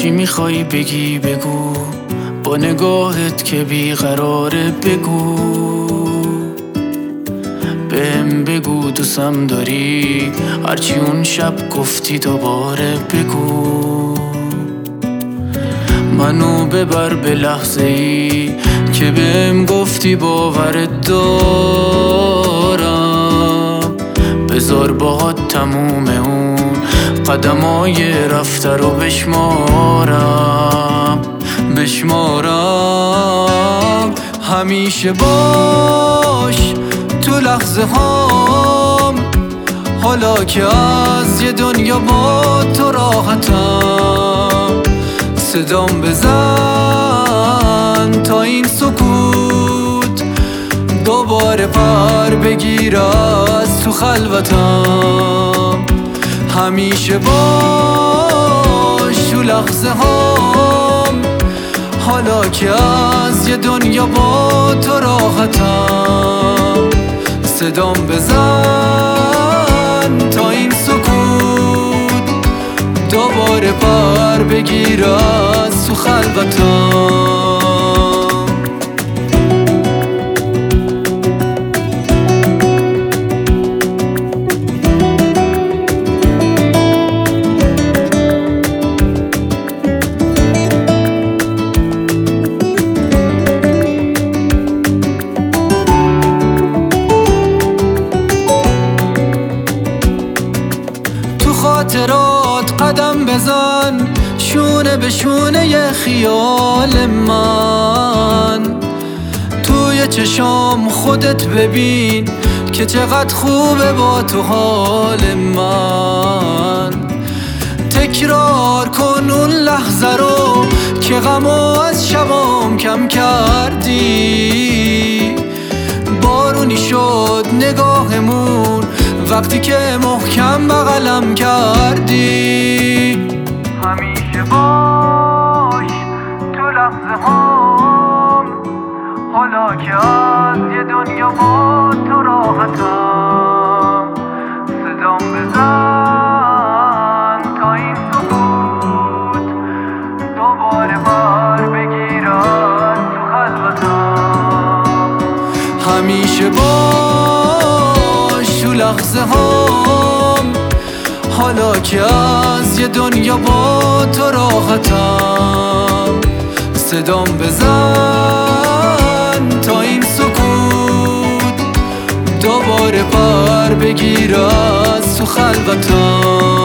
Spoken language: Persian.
چی میخوای بگی بگو، با نگاهت که بیقراره بگو. بهم بگو دوستم داری، هرچی اون شب گفتی دوباره بگو. منو ببر به لحظه ای که بهم گفتی باورت دارم. بذار باهات تموم اون قدمای رفته رو بشمارم. همیشه باش تو لحظه هام، حالا که از یه دنیا با تو راحتم. صدام بزن تا این سکوت دوباره پر بگیر از تو خلوتم. همیشه باش تو لحظه هام، حالا که از یه دنیا با تو راحتم. صدام بزن تا این سکوت دوباره پر بگیر از تو خلوتم. خاطرات قدم بزن، شونه به شونه خیال من. توی چشام خودت ببین که چقدر خوبه با تو حال من. تکرار کن اون لحظه رو که غمو از شبام کم کردی. بارونی شد نگاهمون وقتی که محکم بغلم کردی. همیشه باش تو لحظه هام، حالا که از یه دنیا با تو راحتم. صدام بزن تا این سکوت دوباره بر بگیر از تو خلوتم. همیشه باش تو لحظه هام، حالا که از یه دنیا با تو راحتم. صدام بزن تا این سکوت دوباره پر بگیر از تو خلوتم.